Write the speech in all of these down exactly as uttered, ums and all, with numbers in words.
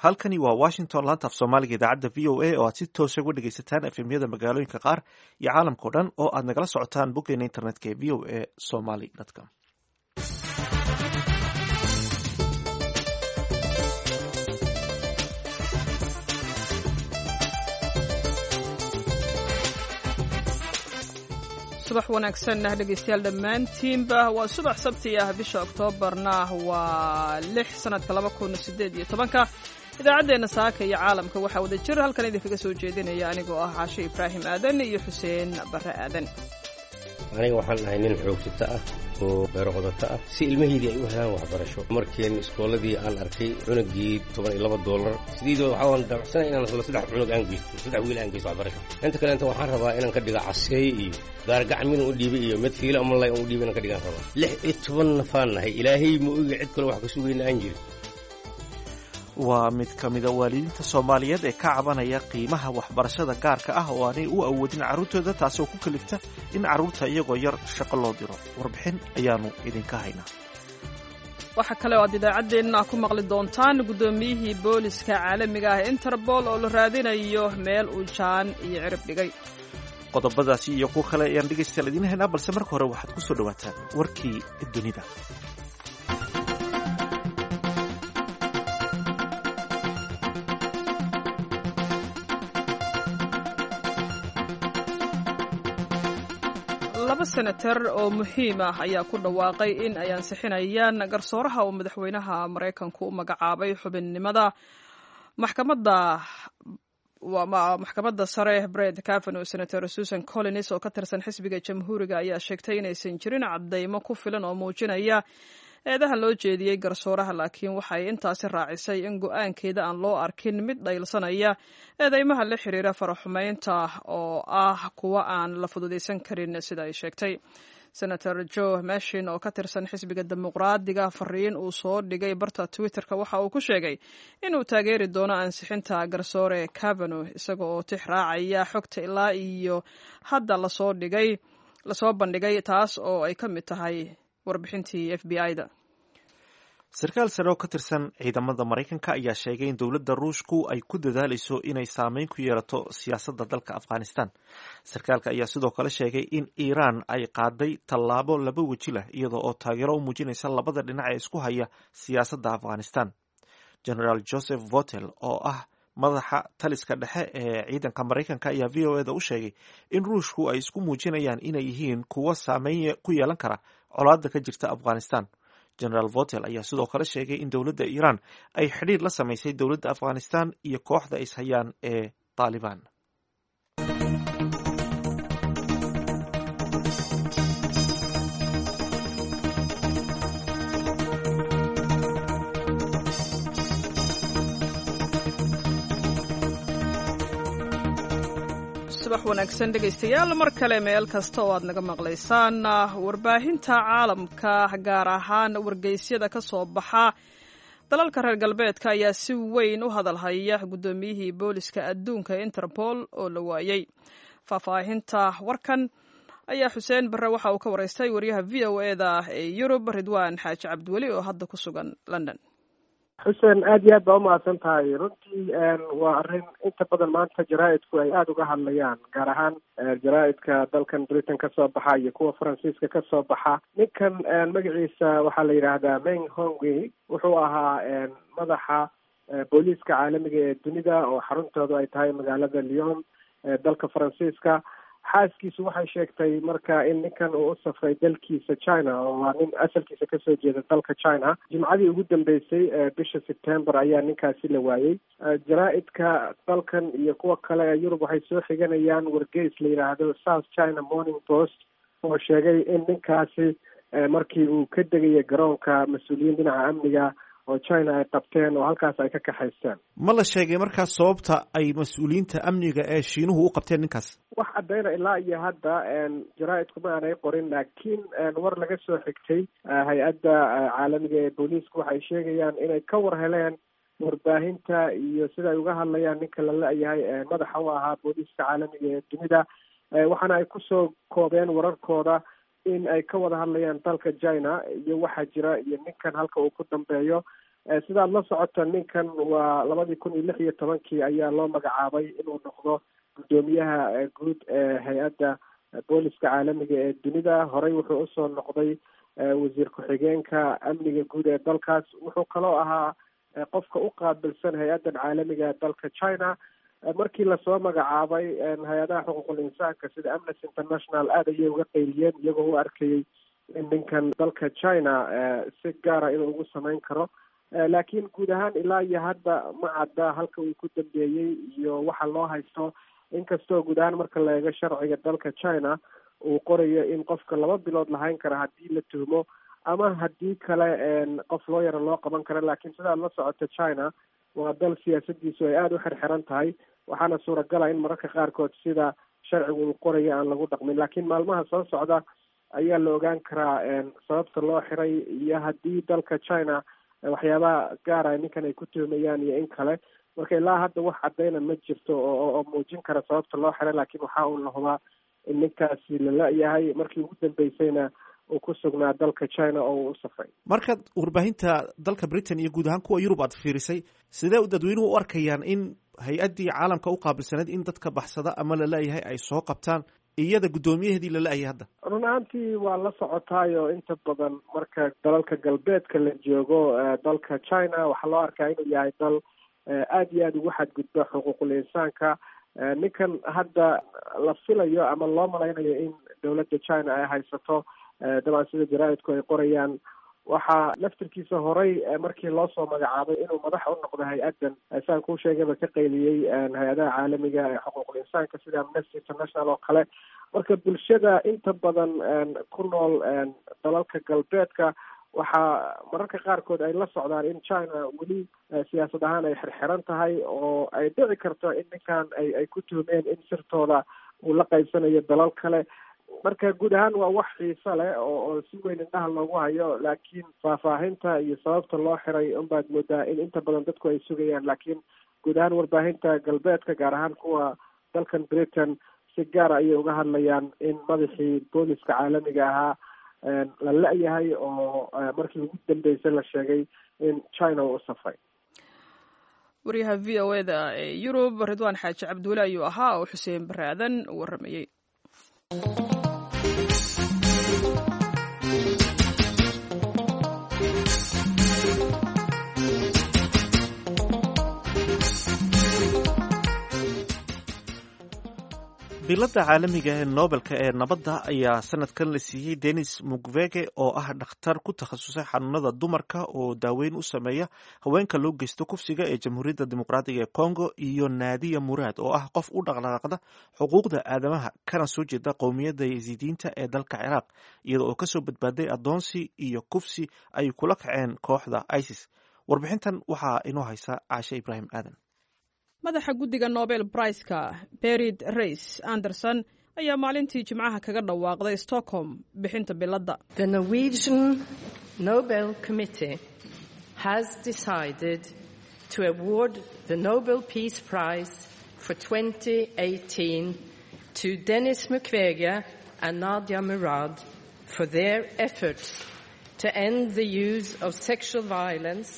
halkani waa washington laanta af soomaaliga idaacadda v o a oo aad si toosa uga dhegaysataan efemyada magaalooyinka qaar iyo caalamka o dhan oo aad nagala socotaan boggeena internetka ee v o a somaly com. subax wanaagsan dhegeystayaal dhammaantiinba waa subax sabti ah bisha oktoobarna waa lix sanadka laba kun sideed iyo tobanka idaacaddeenna saaka iyo caalamka waxaa wada jir halkan idinkaga soo jeedinaya anigoo ah caashe ibraahim aadan iyo xuseen barre aadan. aniga waxaan ahay nin xoogsato ah oo beero qodato ah si ilmaheydii ay u helaan waxbarasho. markiin iskooladii aan arkay cunugii toban iyo laba doolar sideedoo waxaan damacsanay inaan soo saddex cunug aan geysto saddex wiil aan geysto waxbarasho. inta kale inta waxaan rabaa inaan ka dhiga caseey iyo gaargacan mid u dhiibay iyo mid fiilo ama lay u dhiibay inaan ka dhigaan rabaa. lix iyo toban nafaan nahay ilaahay ma ogi cid kale wax ka sugayna aan jirin. waa mid ka mida waalidiinta soomaaliyeed ee ka cabanaya qiimaha waxbarashada gaarka ah oo aanay u awoodin carruurtooda taasi oo ku kalifta in carruurta iyagoo yar shaqo loo diro. warbixin ayaanu idinka haynaa. waxaa kale oo aad idaacaddeenna ku maqli doontaan guddoomiyihii booliska caalamiga ah interpol oo la raadinayo meel uu jaan iyo cirib dhigay. qodobadaasi iyo kuwo kale ayaan dhegaystayaal idiin haynaa balse marka hore waxaad ku soo dhowaataan warkii dunida. laba senatar oo muhiim ah ayaa ku dhawaaqay in ay ansixinayaan garsooraha uu madaxweynaha maraykanku u magacaabay xubinnimada maxkamadda maxkamadda sare Brett Kavanaugh. senator Susan Collins oo ka tirsan xisbiga jamhuuriga ayaa sheegtay inaysan jirin cadeymo ku filan oo muujinaya eedaha loo jeediyey garsooraha, laakiin waxay intaasi raacisay in go-aankeeda aan loo arkin mid dhaylsanaya eedeymaha la xiriira faraxumeynta oo ah kuwa aan la fududaysan karin sida ay sheegtay. senator Joe Manchin oo ka tirsan xisbiga dimuqraadiga fariin uu soo dhigay barta Twitterka waxa uu ku sheegay inuu taageeri doono ansixinta garsoore Kavanaugh isaga oo tix raacaya xogta ilaa iyo hadda lasoo dhigay lasoo bandhigay taas oo ay ka mid tahay warbixintii F B I-da. sarkaal sare oo ka tirsan ciidamada maraykanka ayaa sheegay in dowladda ruushku ay ku dadaalayso inay saameyn ku yeelato siyaasadda dalka afghanistan. sarkaalka ayaa sidoo kale sheegay in iiraan ay qaaday tallaabo laba weji leh iyadoo oo taageero u muujinaysa labada dhinac ee isku haya siyaasadda afghanistan. generaal joseph votel oo ah madaxa taliska dhexe ee ciidanka maraykanka ayaa v o eda u sheegay in ruushku ay isku muujinayaan inay yihiin kuwo saameyn ku yeelan kara colaadda ka jirta afghanistan. generaal votel ayaa sidoo kale sheegay in dowladda iiraan ay xidhiir la samaysay dowladda afghanistan iyo kooxda ishayaan ee taalibaan. subax wanaagsan dhegaystayaal mar kale meel kasta oo aad naga maqlaysaan. warbaahinta caalamka gaar ahaan wargeysyada ka soo baxa dalalka reer galbeedka ayaa si weyn u hadalhaya guddoomiyihii booliska adduunka Interpol oo la waayay. faahfaahinta warkan ayaa xuseen barre waxa uu ka waraystay wariyaha v o eda ee Yurub Ridwaan Xaaji Cabdiweli oo hadda ku sugan London. xuseen aad iyo aad baa umahadsan tahay. runtii waa arrin inta badan maanta jaraa'idku ay aada uga hadlayaan, gaar ahaan jaraa'idka dalkan Britain ka soo baxa iyo kuwa Faransiiska ka soo baxa. ninkan magaciisa waxaa la yidhaahdaa Meng Hongwei, wuxuu ahaa madaxa booliiska caalamiga ee dunida oo xaruntoodu ay tahay magaalada Lyon ee dalka Faransiiska. xaaskiisu waxay sheegtay marka in ninkan uu u safray dalkiisa China oo waa nin asalkiisa kasoo jeeda dalka China. jimcadii ugu dambeysay bisha September ayaa ninkaasi la waayey. jaraa'idka dalkan iyo kuwa kale ee Yurub waxay soo xiganayaan wargeys la yidhaahdo South China Morning Post oo sheegay in ninkaasi markii uu ka degaya garoonka mas-uuliyiin dhinaca amniga oo China ay qabteen oo halkaas ay ka kaxaysteen. ma la sheegay markaas sababta ay mas-uuliyiinta amniga ee Shiinuhu u qabteen ninkaas? wax cadayna ilaa iyo hadda jaraa'idku ma aanay qorin, laakiin war laga soo xigtay hay-adda caalamiga ee booliisku waxay sheegayaan inay ka war heleen warbaahinta iyo sida ay uga hadlayaan ninka la la-yahay madaxa u ahaa booliiska caalamiga ee dunida. waxaana ay kusoo koobeen wararkooda in ay ka wada hadlayaan dalka China iyo waxa jira iyo ninkan halka uu ku dambeeyo. sidaad la socota ninkan waa labadii kun iyo lix iyo tobankii ayaa loo magacaabay inuu noqdo guddoomiyaha guud ee hay-adda booliska caalamiga ee dunida. horey wuxuu usoo noqday wasiir ku-xigeenka amniga guud ee dalkaas. wuxuu kaloo ahaa qofka u qaabilsan hay-addan caalamiga ee dalka China. markii lasoo magacaabay hay-adaha xuquuqul insaanka sida Amnesty International aada ayay uga qeyliyeen, iyagoo u arkayay in ninkan dalka China si gaara inuu ugu samayn karo. laakiin guud ahaan ilaa iyo hadda ma cadda halka uu ku dambeeyey iyo waxa loo haysto, inkastoo guud ahaan marka la eego sharciga dalka China uu qorayo in qofka laba bilood lahayn kara haddii la tuhmo ama haddii kale qof loo yaro loo qaban karo. laakiin sidaad la socota China waa dal siyaasadiisu ay aada u xirxiran tahay, waxaana suuragala in mararka qaarkood sida sharcigu uu qorayo aan lagu dhaqmin. laakiin maalmaha soo socda ayaa la ogaan karaa sababta loo xiray iyo haddii dalka China waxyaabaha gaara ninkan ay ku tuhmayaan iyo in kale. marka ilaa hadda wax caddayna ma jirto oo muujin kara sababta loo xiray, laakiin waxa uu la hubaa in ninkaasi la la-yahay markii ugu dambeysayna uu ku sugnaa dalka China oo uu u safray. markaad warbaahinta dalka Britain iyo guud ahaan kuwa Yurub aad fiirisay, sidee dadweynuhu u arkayaan in hay-addii caalamka u qaabilsaneed in dadka baxsada ama la la-yahay ay soo qabtaan iyada guddoomiyaheedii la la-yahay hadda? run ahaantii waa la socotaayo inta badan marka dalalka galbeedka la joogo dalka China waxaa loo arkaa inuu yahay dal aada iyo aada ugu xadgudba xuquuqul insaanka. ninkan hadda la filayo ama loo malaynayo in dowladda China ay haysato dabcan sida jaraa'idku ay qorayaan, waxaa laftirkiisa horey markii loo soo magacaabay inuu madax u noqdo hay-addan saan kuu sheegayba ka qayliyey hay-adaha caalamiga ee xuquuqul insaanka sida Amnesty International oo kale. marka bulshada inta badan ku nool dalalka galbeedka waxaa mararka qaarkood ay la socdaan in China weli siyaasad ahaan ay xirxiran tahay oo ay dhici karto in ninkan ay ay ku tuhmeen in sirtooda uu la qaybsanayo dalal kale. marka guud ahaan waa wax xiiso leh oo oo si weyn indhaha loogu hayo, laakiin faahfaahinta iyo sababta loo xiray unbaad moodaa in inta badan dadku ay sugayaan. laakiin guud ahaan warbaahinta galbeedka gaar ahaan kuwa dalkan Britain si gaara ayay uga hadlayaan in madaxii booliska caalamiga ahaa la la-yahay oo markii ugu dambeysay la sheegay in China uu u safray. waryaha v o e da ee Yurub Ridwaan Xaaji Cabdulle ayuu ahaa oo Xuseen Baraadan u waramayay. bilada caalamiga ee Nobelka ee nabadda ayaa sanadkan la siiyey Denis Mukwege oo ah dhakhtar ku takhasusay xanuunada dumarka oo daaweyn u sameeya haweenka loo geysto kufsiga ee Jamhuuriyadda Dimuqraadiga ee Congo, iyo Nadia Murad oo ah qof u dhaqdhaqaaqda xuquuqda aadamaha kana soo jeeda qowmiyadda Yaziidiinta ee dalka Ciraaq, iyada oo kasoo badbaaday adoonsi iyo kufsi ay kula kaceen kooxda ISIS. warbixintan waxaa inoo haysa Caashe Ibraahim Aadan. madaxa guddiga Nobel Prize-ka Berit Reis Anderson ayaa maalintii Jimcaha kaga dhawaaqday Stockholm bixinta biladda. The Norwegian Nobel Committee has decided to award the Nobel Peace Prize for twenty eighteen to Denis Mukwege and Nadia Murad for their efforts to end the use of sexual violence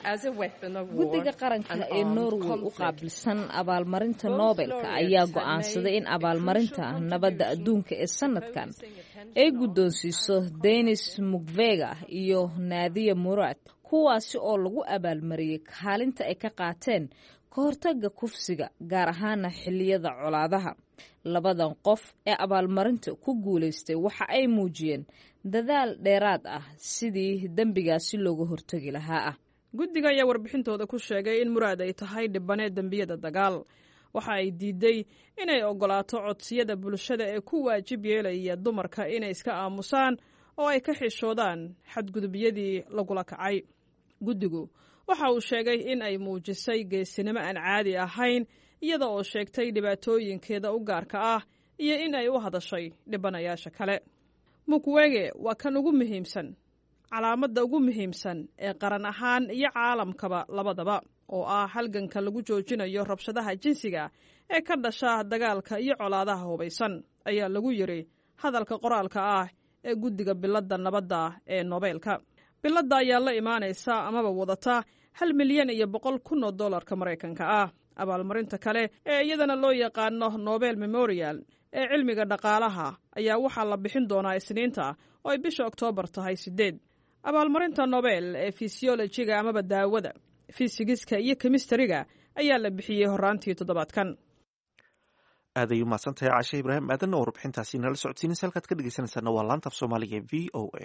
guddiga qaranka ee Norway u qaabilsan abaalmarinta Nobelka ayaa go'aansaday in abaalmarinta nabadda adduunka ee sanadkan ay guddoonsiiso Denis Mukwege iyo Nadia Murad, kuwaasi oo lagu abaalmariyay kaalinta ay ka qaateen ka hortagga kufsiga, gaar ahaana xilliyada colaadaha. labadan qof ee abaalmarinta ku guulaystay waxa ay muujiyeen dadaal dheeraad ah sidii dembigaasi looga hortagi lahaa ah. guddiga ayaa warbixintooda ku sheegay in Murad ay tahay dhibbaneed dembiyada dagaal. waxa ay diiday inay ogolaato codsiyada bulshada ee ku waajib yeelaya dumarka inay iska aamusaan oo ay ka xishoodaan xadgudubyadii lagula kacay. guddigu waxa uu sheegay in ay muujisay geesinimo aan caadi ahayn, iyada oo sheegtay dhibaatooyinkeeda u gaarka ah iyo in ay u hadashay dhibbanayaasha kale. Mukwege waa kan ugu muhiimsan, calaamadda ugu muhiimsan ee qaran ahaan iyo caalamkaba labadaba, oo ah halganka lagu joojinayo rabshadaha jinsiga ee ka dhasha dagaalka iyo colaadaha hubaysan, ayaa lagu yiri hadalka qoraalka ah ee guddiga biladda nabadda ee Nobelka. biladda ayaa la imaanaysa amaba wadata hal milyan iyo boqol kun oo dollarka maraykanka ah. abaalmarinta kale ee iyadana loo yaqaano Nobel Memorial ee cilmiga dhaqaalaha ayaa waxaa la bixin doonaa Isniinta oo ay bisha Oktoobar tahay sideed. abaalmarinta Nobel ee physiologiga amaba daawada, fiisigiska iyo kemistariga ayaa la bixiyey horaantii toddobaadkan. aad ay u mahadsantahay Caashe Ibraahim aadan oo warbixintaasi nala socodsiinaysa. halkaad ka dhegeysanaysaana waa laanta af Soomaaliga ee V O A.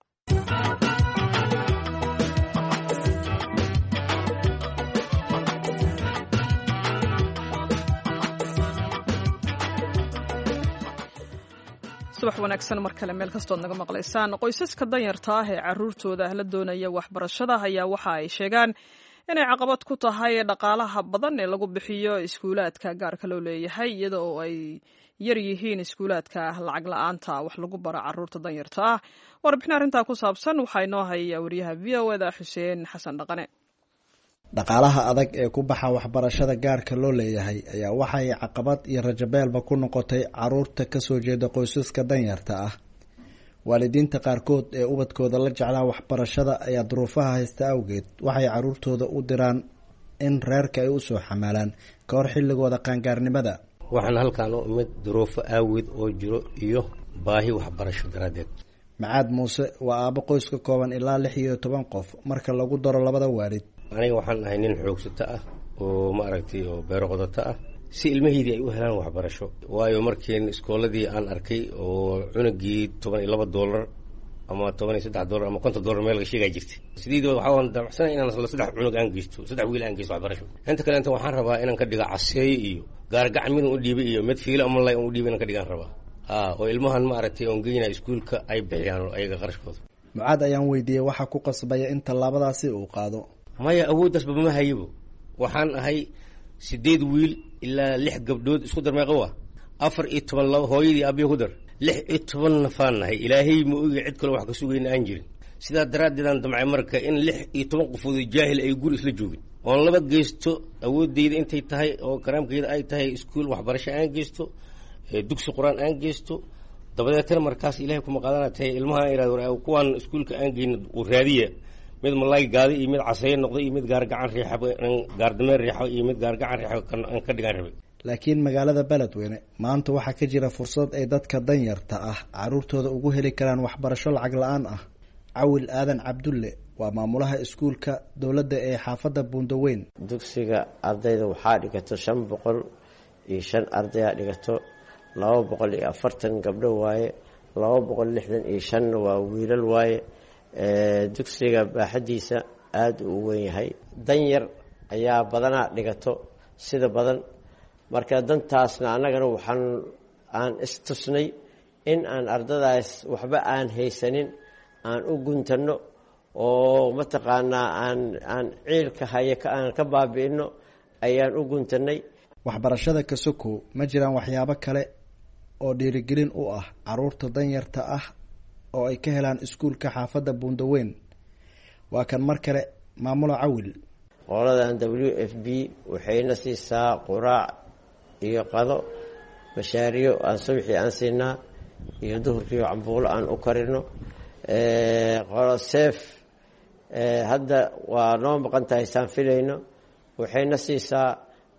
subax wanaagsan mar kale meel kastood naga maqlaysaan. qoysaska danyarta ah ee caruurtooda la doonaya waxbarashada ayaa waxa ay sheegaan inay caqabad ku tahay dhaqaalaha badan ee lagu bixiyo iskuulaadka gaarka loo leeyahay, iyada oo ay yar yihiin iskuulaadka lacag la-aanta wax lagu baro caruurta danyarta ah. warbixin arrintaa ku saabsan waxaa inoo haya wariyaha v o eda Xuseen Xasan Dhaqane. dhaqaalaha adag ee ku baxa waxbarashada gaarka loo leeyahay ayaa waxay caqabad iyo rajabeelba ku noqotay caruurta kasoo jeeda qoysaska danyarta ah. waalidiinta qaarkood ee ubadkooda la jeclaa waxbarashada ayaa duruufaha haysta awgeed waxay caruurtooda u diraan in reerka ay usoo xamaalaan ka hor xilligooda qaangaarnimada. waxaan halkaan u imid duruufo aaweed oo jiro iyo baahi waxbarasho daraadeed. Macaad Muuse waa aabo qoys ka kooban ilaa lix iyo toban qof marka lagu daro labada waalid. aniga waxaan ahay nin xoogsato ah oo ma aragtay oo beero qodato ah si ilmaheedii ay u helaan waxbarasho. waayo markiin iskooladii aan arkay oo cunugii toban iyo laba dollar ama toban iyo saddex dollar ama konton dollar meel laga sheegay jirtay. sideedii waxaan damacsanay inaan saddex cunug aan geysto, saddex wiil aan geysto waxbarasho. inta kale inta waxaan rabaa inaan ka dhigo caseey iyo gaargacan mid u dhiibay iyo mid fiilo ama lay u dhiibay inaan ka dhigaan rabaa. ah oo ilmahan ma aragtay oo geeyna iskuulka ay bixiyaan ayaga qarashkooda. Mucaad ayaan weydiiyay waxa ku qasbaya in tallaabadaasi uu qaado. maya awooddaasba ma hayabo. waxaan ahay sideed wiil ilaa lix gabdhood isku dar meeqa waa afar iyo toban laba hooyadii aabbiyo ku dar lix iyo toban nafaan nahay. ilaahay ma ogi cid kale wax ka sugayna aan jirin. sidaa daraaddeedaan damcay marka in lix iyo toban qofood jaahil ay guri isla joogin oon laba geysto awooddeyda intay tahay oo karaamkeeda ay tahay iskuul waxbarasho aan geysto, dugsi qur-aan aan geysto. dabadeetana markaas ilaahay kuma qaadana tahay ilmaha iraado kuwaan iskuulka aan geyno u raadiya mid malay gaadi iyo mid caseeye noqday iyo mid gaargacan riixab gaardameen riixo iyo mid gaargacan riixo aan ka dhigaan rabay. laakiin magaalada Beledweyne maanta waxaa ka jira fursad ay dadka danyarta ah caruurtooda ugu heli karaan waxbarasho lacag la-aan ah. Cawil Aadan Cabdulle waa maamulaha iskuulka dowladda ee xaafadda Buundaweyn. dugsiga ardayda waxaa dhigato shan boqol iyo shan ardaya dhigato, laba boqol iyo afartan gabdho waaye, laba boqol lixdan iyo shan waa wiilal waaye. dugsiga baaxadiisa aada u weyn yahay. danyar ayaa badanaa dhigato sida badan. marka dantaasna annagana waxaan aan istusnay in aan ardadaas waxba aan haysanin aan u guntano oo mataqaanaa aan aan ciilka haya aan ka baabi'ino ayaan u guntanay. waxbarashada kasoko ma jiraan waxyaabo kale oo dhiirigelin u ah caruurta danyarta ah oo ay ka helaan iskuulka xaafadda Buundaweyn. waa kan mar kale maamula Cawil. qoladan W F B waxayna siisaa quraac iyo qado, mashaariyo aan subaxii aan siinaa iyo duhurkii cambuulo aan u karino. qolo seef hadda waa noo maqan tahay saan filayno, waxayna siisaa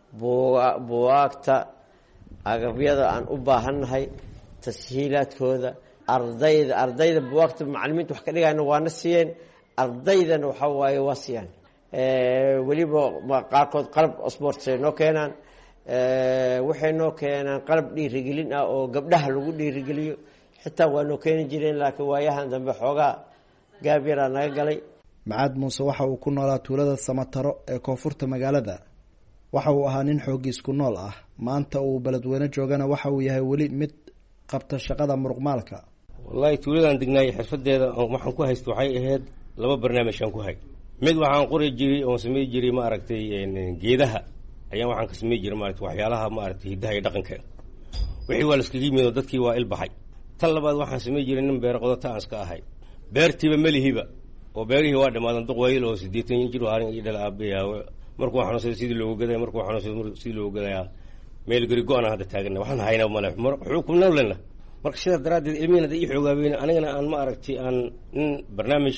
buwaagta agabyada aan u baahannahay, tashiilaadkooda. ardayda ardayda buwaagta macalimiinta wax ka dhigayna waana siiyeen, ardaydana waxaa waaye waa siiyaan. weliba qaarkood qalab sportsay noo keenaan, waxay noo keenaan qalab dhiirigelin ah oo gabdhaha lagu dhiirigeliyo. xitaa waa noo keeni jireen, laakiin waayahan dambe xoogaa gaab yaraa naga galay. Macaad Muuse waxa uu ku noolaa tuulada Samataro ee koonfurta magaalada. waxa uu ahaa nin xoogiis ku nool ah. maanta uu Beledweyne joogana waxa uu yahay weli mid qabta shaqada muruqmaalka. wallahi tuuladaan degnaayay xirfadeeda waxaan ku haysto waxay ahayd laba barnaamij aan ku hay. mid waxaan qori jiray oo sameey jiray ma aragtay geedaha ayaan waxaan ka sameey jiray maaragtay waxyaalaha ma aragtay hidaha iyo dhaqanka. wixii waa la iskaga yimid dadkii waa ilbaxay. tan labaad waxaan sameey jiray nin beer qodato aan iska ahay. beertiiba malihiba oo beerihii waa dhamaadan duqwayl oo sideetan jir oo harin iyo dhal aabiyaa markuu waxaan soo sidii loogu gaday markuu waxaan soo sidii loogu gaday meel gari go'an hadda taagna waxaan haynaa maleef mar xukum nawlana. marka sida daraaddeed ilmihiina ay xoogaabeen anigana aan ma aragtay aan in barnaamij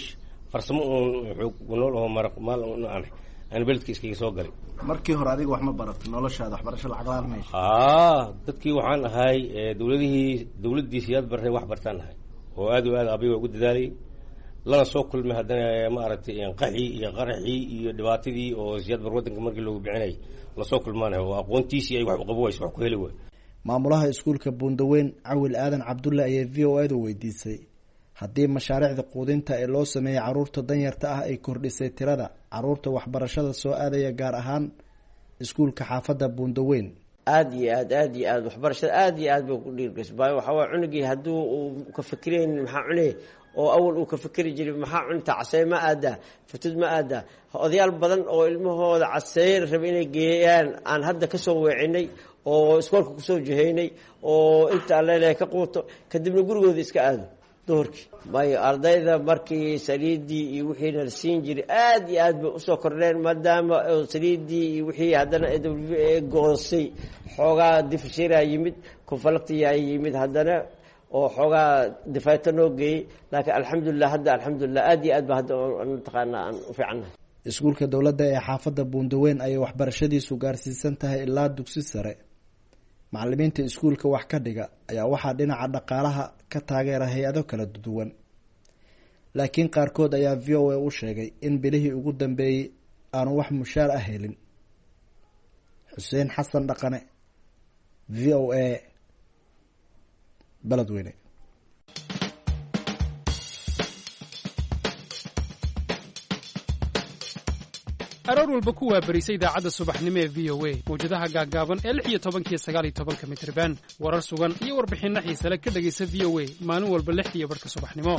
farsamo uun xoog nool oo maraq maal uun aan aan beledka iskaga soo galay. markii hore adiga wax ma barato noloshaada waxbarasho lacag la'aan ma heshay? aa dadkii waxaan ahay dawladihii dawladii siyaad bartay wax bartaan ahay oo aad iyo aad abiga ugu dadaalay lana soo kulmay haddana ma aragtay in qaxi iyo qaraxi iyo dhibaatadii oo siyaad bar wadanka markii loogu bixinay la soo kulmaanay oo aqoontiisii ay wax u qabo wax ku heli way. maamulaha iskuulka Buundaweyn Cawil Aadan Cabdulle ayaa V O A da weydiisay haddii mashaariicda quudinta ee loo sameeyay caruurta danyarta ah ay kordhisay tirada caruurta waxbarashada soo aadaya gaar ahaan iskuulka xaafadda Buundaweyn. aad iyo aad aad iyo aad waxbarashada aad iyo aad buu ku dhiirgashay baa waxa waa cunugii hadduu uu ka fikireen maxaa cunay oo awal uu ka fikiri jiray maxaa cunta casay ma aada futud ma aada odayaal badan oo ilmahooda casay rab inay geeyaan aan hadda ka soo weecinay oo iskoolka ku soo jiheynay oo inta leeyahay ka quuto kadibna gurigooda iska aado doorkii bay ardayda markii saliidii iyo wixii la siin jiray aad iyo aad bay u soo kordheen maadaama saliidii iyo wixii haddana goosay xoogaa difshira yimid konfalaktiya yimid haddana oo xoogaa difayta noo geeyey laakiin alxamdulilah hadda alxamdulilah aad iyo aad ba hadda mataqaanaa aan u fiicannahay. iskuulka dowladda ee xaafadda Buundaweyn ayay waxbarashadiisu gaarsiisan tahay ilaa dugsi sare. macallimiinta iskuulka wax ka dhiga ayaa waxaa dhinaca dhaqaalaha ka taageera hay-ado kala duwan laakiin qaarkood ayaa V O A u sheegay in bilihii ugu dambeeyey aanu wax mushaar ah helin. xuseen xasan dhaqane V O A Beledweyne. aroor walba ku waabarisay idaacadda subaxnimo ee V O A mawjadaha gaaggaaban ee lix iyo tobanka iyo sagaal iyo tobanka mitirban warar sugan iyo warbixinno xiisale ka dhegaysa V O A maalin walba lix iyo barhka subaxnimo.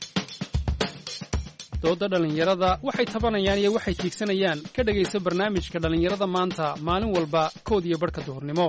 dooda dhallinyarada waxay tabanayaan iyo waxay tiigsanayaan ka dhegaysa barnaamijka dhallinyarada maanta maalin walba kood iyo barhka duhurnimo.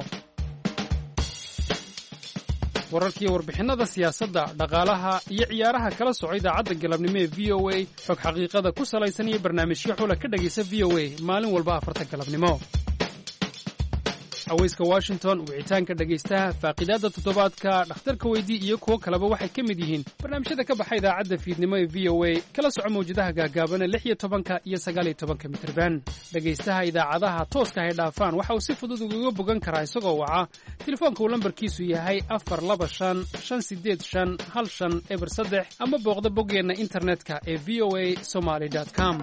wararkiiyo warbixinnada siyaasadda dhaqaalaha iyo ciyaaraha kala soco idaacadda galabnimo ee V O A xog xaqiiqada ku salaysan iyo barnaamijyo xula ka dhegaysa V O A maalin walba afarta galabnimo. haweyska Washington wicitaanka dhegaystaha faaqidaadda toddobaadka dhakhtarka weydii iyo kuwo kaleba waxay ka mid yihiin barnaamijyada ka baxa idaacadda fiidnimo ee V O A kala soco mawjadaha gaagaaban lix iyo tobanka iyo sagaal iyo tobanka mitirban. dhegaystaha idaacadaha tooska hay dhaafaan waxa uu si fudud uga bogan karaa isagoo waca telefoonka uu lambarkiisu yahay afar laba shan shan sideed shan hal shan eber saddex ama booqda boggeenna internetka ee v o a somali dot com.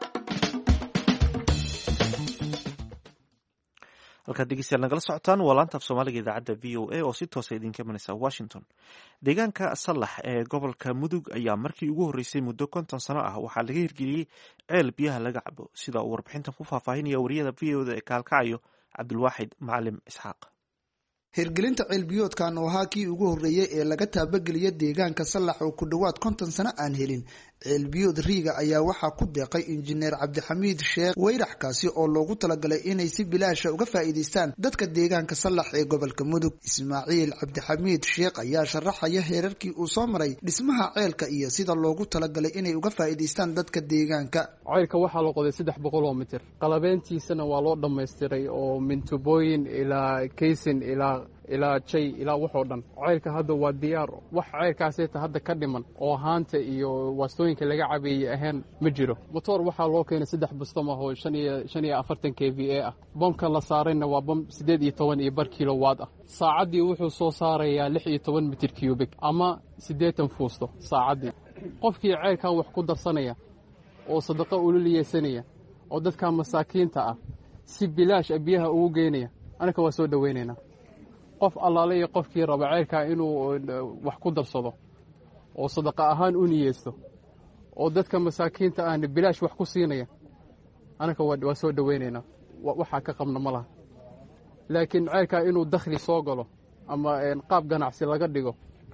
halkaad dhegeystayaal nagala socotaan waa laanta af soomaaliga idaacadda V O A oo si toosa idinka imanaysa Washington. deegaanka Sallax ee gobolka Mudug ayaa markii ugu horreysay muddo konton sano ah waxaa laga hirgeliyey ceel biyaha laga cabo sida uu warbixintan ku faahfaahinaya wariyada V O A ee kaalkacayo Cabdulwaaxid Macalim Isxaaq. hirgelinta ceelbiyoodkan oo ahaa kii ugu horreeyay ee laga taabageliya deegaanka Sallax oo ku dhowaad konton sano aan helin ceelbiyood riiga ayaa waxaa ku deeqay injineer Cabdixamiid Sheekh Weyrax kaasi oo loogu talagalay inay si bilaash uga faa'iideystaan dadka deegaanka Sallax ee gobolka Mudug. Ismaaciil Cabdixamiid Sheekh ayaa sharaxaya heerarkii uu soo maray dhismaha ceelka iyo sida loogu talagalay inay uga faa'iideystaan dadka deegaanka. ceelka waxaa la qoday saddex boqol oo mitir qalabeentiisana waa loo dhammaystiray oo mintubooyin ilaa kaysin ilaa ilaa jay ilaa wax oo dhan. ceelka hadda waa diyaar wax ceelkaasita hadda ka dhiman oo haanta iyo waastooyinka laga cabeeyey ahaan ma jiro. motoor waxaa loo keenay saddex bustam ah oo shan iyo shan iyo afartan k V A ah. bomka la saarayna waa bom siddeed iyo toban iyo bar kilowatt ah. saacaddii wuxuu soo saarayaa lix iyo toban mitir cubic ama siddeetan fuusto saacaddii. qofkii ceelkan wax ku darsanaya oo sadaqo ululiyeysanaya oo dadka masaakiinta ah si bilaash biyaha ugu geynaya anaka waa soo dhaweynaynaa. qof allaale iyo qofkii raba ceelka inuu wax ku darsado oo sadaqa ahaan u niyeysto oo dadka masaakiinta ah bilaash wax ku siinaya anaka waa soo dhaweynaynaa. waxa ka qabna ma laha laakiin ceelka inuu dakhli soo galo ama qaab ganacsi laga dhigo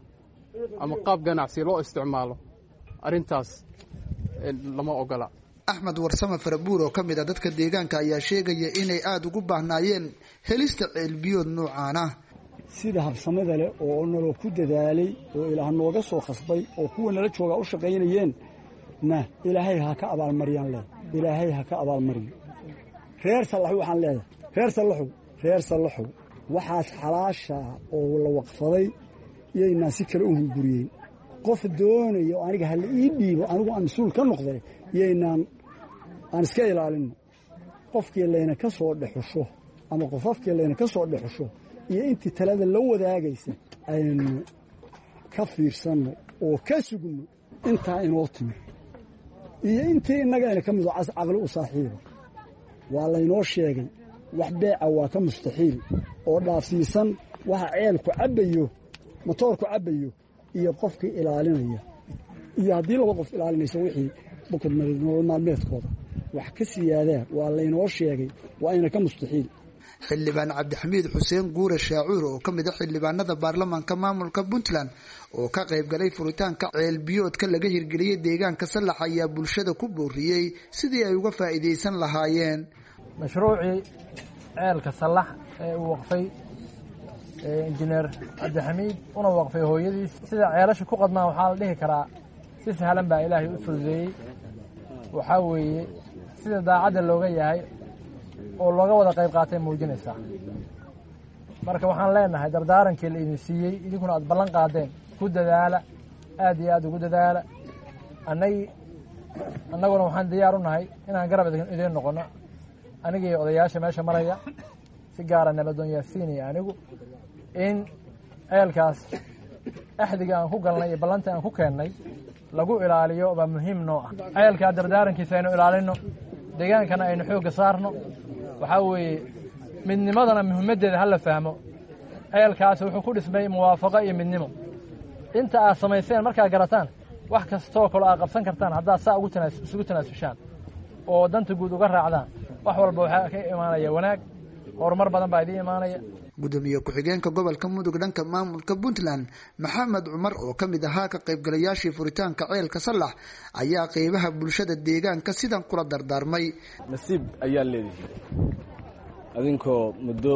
ama qaab ganacsi loo isticmaalo arintaas lama ogola. Axmed Warsame Farabuur oo ka mid ah dadka deegaanka ayaa sheegaya inay aad ugu baahnaayeen helista ceelbiyood noocaan ah sida habsamada leh oo naloo ku dadaalay oo ilaah nooga soo khasbay oo kuwa nala jooga u shaqaynayeen na ilaahay ha ka abaalmariyaan leh ilaahay ha ka abaalmariyo. reer Sallax waxaan leeyahay reer Sallax reer Sallax waxaas xalaasha oo la waqfaday iyayna si kale u hunguriyeen qof doonayo aniga hala ii dhiibo anigu aan mas-uul ka noqday yaynaan aan iska ilaalino qofkii layna ka soo dhexusho ama qofafkii layna ka soo dhexusho iyo intii talada la wadaagaysa aynu ka fiirsanno oo ka sugno intaa inoo timi iyo intii innagayna ka mido caqli u saaxiiba waa laynoo sheegay wax beeca waa ka mustaxiil oo dhaafsiisan waxa ceelku cabbayo motoorku cabbayo iyo qofkii ilaalinaya iyo haddii laba qof ilaalinayso wixii bukad nolol maalmeedkooda wax ka siyaadaan waa laynoo sheegay waa ayna ka mustaxiil xildhibaan cabdixamiid xuseen guure shaacuur oo ka mid ah xildhibaanada baarlamaanka maamulka puntland oo ka qayb galay furitaanka ceelbiyoodka laga hirgeliyey deegaanka sallax ayaa bulshada ku booriyey sidii ay uga faa'iidaysan lahaayeen mashruucii ceelka sallax ee uu waqfay injineer cabdixamiid una waqfay hooyadiis sida ceelasha ku qadmaan waxaa la dhihi karaa si sahlan baa ilaahay u fududeeyey waxaa weeye sida daacadda looga yahay oo looga wada qayb qaatay muujinaysaa marka waxaan leenahay dardaarankii la idin siiyey idinkuna aad ballan qaadeen ku dadaala aad iyo aad ugu dadaala annagii annaguna waxaan diyaar u nahay inaan garab idiin noqono anigii odayaasha meesha maraya si gaara nabadoon yaasiin iyo anigu in ceelkaas axdiga aan ku galnay iyo ballanta aan ku keennay lagu ilaaliyo baa muhiim noo ah ceelkaa dardaarankiisa aynu ilaalino deegaankana aynu xoogga saarno waxaa weeye midnimadana muhiimaddeeda ha la fahmo ceelkaasi wuxuu ku dhismay muwaafaqo iyo midnimo inta aad samayseen markaad garataan wax kastoo kale aad qabsan kartaan haddaad saa ugu tanaas isugu tanaasushaan oo danta guud uga raacdaan wax walba waxaa ka imaanaya wanaag horumar badan baa idiin imaanaya gudoomiye ku-xigeenka gobolka mudug dhanka maamulka puntland maxamed cumar oo ka mid ahaa ka qaybgalayaashii furitaanka ceelka sallax ayaa qeybaha bulshada deegaanka sidan kula dardaarmay nasiib ayaa leedihi adinkoo muddo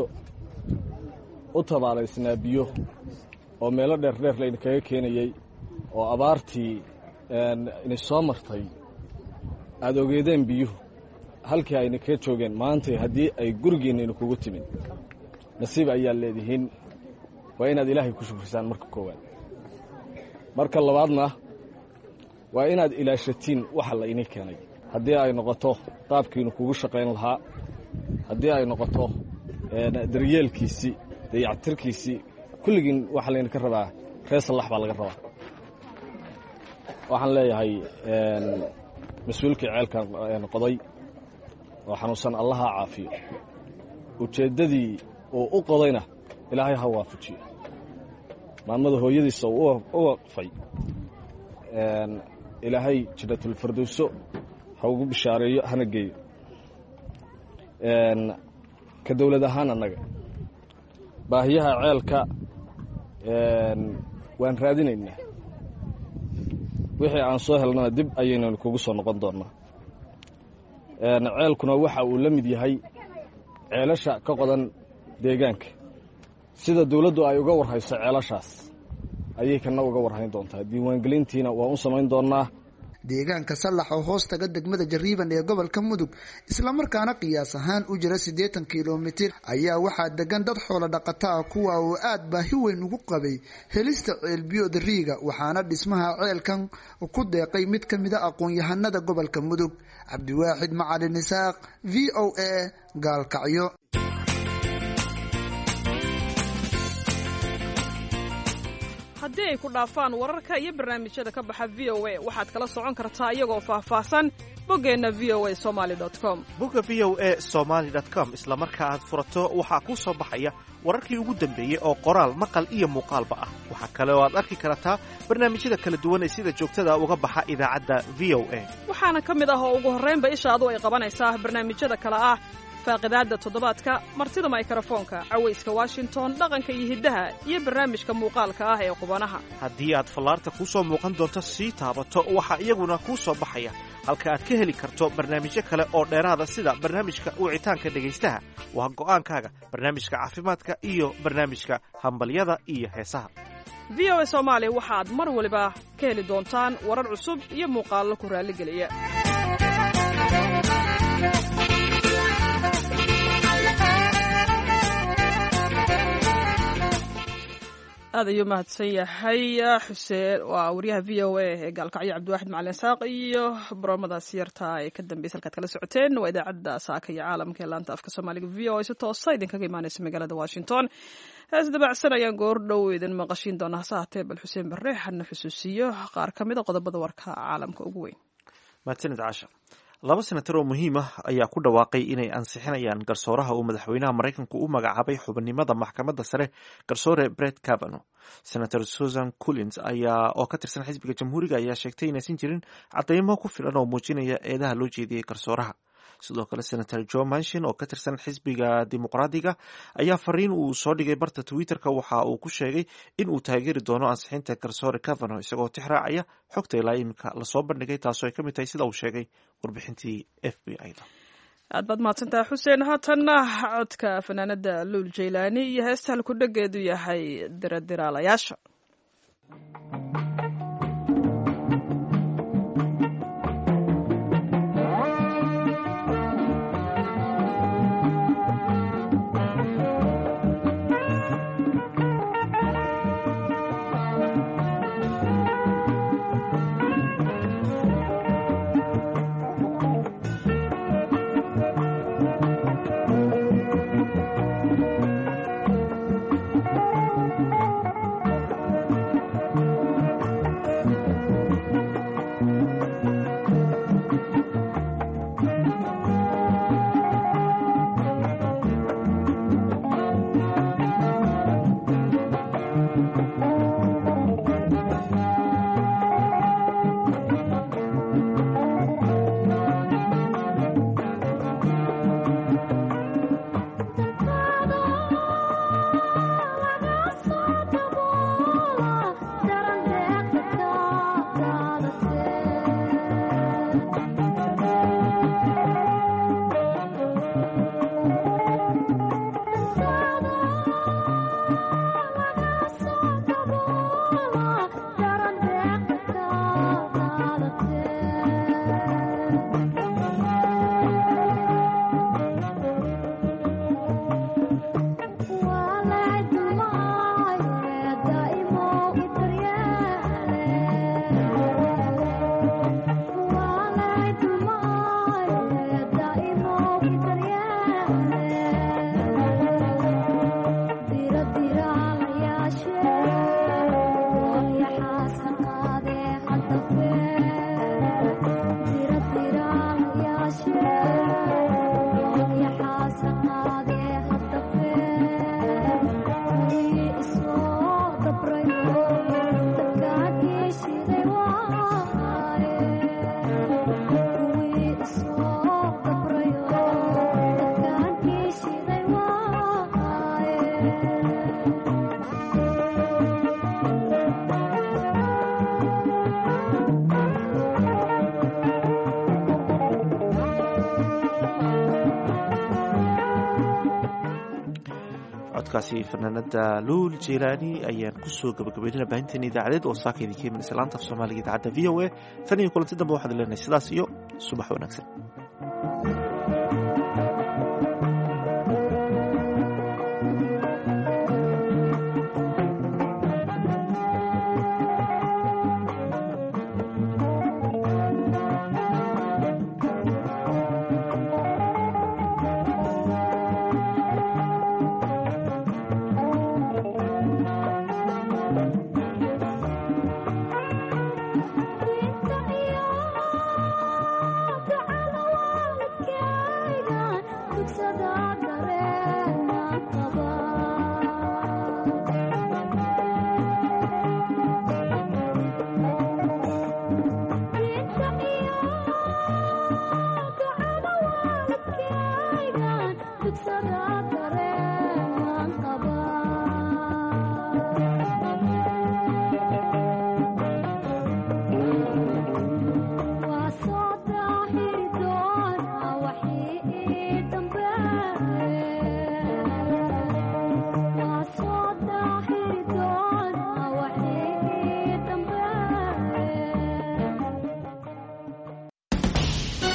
u tabaalaysnaa biyo oo meelo dheerdheer laydinkaga keenayey oo abaartii ini soo martay aada ogeedeen biyuhu halkii ayna kaga joogeen maantay haddii ay gurigiinna ina kugu timid nasiib ayaa leedihiin waa inaad ilaahay ku shukrisaan marka koowaad marka labaadna waa inaad ilaashatiin waxa la inii keenay haddii ay noqoto qaabkiinu kugu shaqayn lahaa haddii ay noqoto daryeelkiisii dayactirkiisii kulligiin waxaa laydinka rabaa reer sallax baa laga rabaa waxaan leeyahay mas-uulkii ceelkan qoday oo xanuunsan allaha caafiyo ujeeddadii uu u qodayna ilaahay ha waafajiyo maamada hooyadiisa uu u waqfay ilaahay janatulfirdowso ha ugu bishaareeyo hana geeyo ka dawlad ahaan annaga baahiyaha ceelka waan raadinaynaa wixii aan soo helnana dib ayaynu kugu soo noqon doonnaa ceelkuna waxa uu la mid yahay ceelasha ka qodan deegaanka sida dawladdu ay uga warhayso ceelashaas ayay kana uga warhayn doontaa diiwaangelintiina waan u samayn doonnaa deegaanka sallax oo hoos taga degmada jariiban ee gobolka mudug islamarkaana qiyaas ahaan u jira siddeetan kilomitir ayaa waxaa degan dad xoolo dhaqata ah kuwa oo aad baahi weyn ugu qabay helista ceelbiyood riiga waxaana dhismaha ceelkan ku deeqay mid ka mida aqoon-yahanada gobolka mudug cabdiwaaxid macalin isaaq v o a gaalkacyo haddii ay ku dhaafaan wararka iyo barnaamijyada ka baxa v o a waxaad kala socon kartaa iyagoo faahfaahsan boggeenna v o a somaali dot com bogga v o a somaali dot com isla marka aad furato waxaa kuu soo baxaya wararkii ugu dambeeyey oo qoraal maqal iyo muuqaalba ah waxaa kale oo aad arki kartaa barnaamijyada kala duwan ee sida joogtada uga baxa idaacadda v o a waxaana ka mid ah oo ugu horraynba ishaadu ay qabanaysaa barnaamijyada kale ah faaqidaadda toddobaadka martida mikrofoonka cawayska washington dhaqanka iyo hiddaha iyo barnaamijka muuqaalka ah ee qubanaha haddii aad fallaarta kuu soo muuqan doonto sii taabato waxaa iyaguna kuu soo baxaya halka aad ka heli karto barnaamijyo kale oo dheeraada sida barnaamijka wicitaanka dhegaystaha waa go'aankaaga barnaamijka caafimaadka iyo barnaamijka hambalyada iyo heesaha v o a soomaali waxaad mar waliba ka heli doontaan warar cusub iyo muuqaallo ku raalligeliya aad ayuu mahadsan yahay xuseen waa wariyaha v o a ee gaalkacyo cabdiwaaxid macalin saaq iyo barnaamijdaas yarta ee ka dambeysay halkaad kala socoteen waa idaacadda saaka iyo caalamka ee laanta afka soomaaliga v o a si toosa idinkaga imaaneysa magaalada washington hees dabacsan ayaan goor dhow idin maqashiin doona hase haatee bal xuseen barre hadna xusuusiyo qaar ka mid a qodobada warka caalamka ugu weyn. mahadsanid caasha. laba senatar oo muhiim ah ayaa ku dhawaaqay inay ansixinayaan garsooraha uu madaxweynaha maraykanku u magacaabay xubinimada maxkamadda sare garsoore Brett Kavanaugh. senator Susan Collins ayaa oo ka tirsan xisbiga jamhuuriga ayaa sheegtay inaysan jirin cadeymo ku filan oo muujinaya eedaha loo jeediyey garsooraha. sidoo kale senator Joe Manchin oo ka tirsan xisbiga dimuqraadiga ayaa fariin uu soo dhigay barta Twitterka waxa uu ku sheegay in uu taageeri doono ansixinta garsoore Kavanaugh isagoo tixraacaya xogta ilaa imika lasoo bandhigay taasoo ay ka mid tahay sida uu sheegay warbixintii F B I da. aad baad mahadsantahay xuseen. haatanna codka fanaanada luul jaylaani iyo heesta halku dhageedu yahay diradiraalayaasha. codkaasi fanaanada luul jaylaani ayaan kusoo gabagabaynana baahinteena idaacadeed oo saaka idinka imanaysa laanta af soomaaliga idaacadda v o a tan iyo kulanti dambe waxaad leenahay sidaas iyo subax wanaagsan.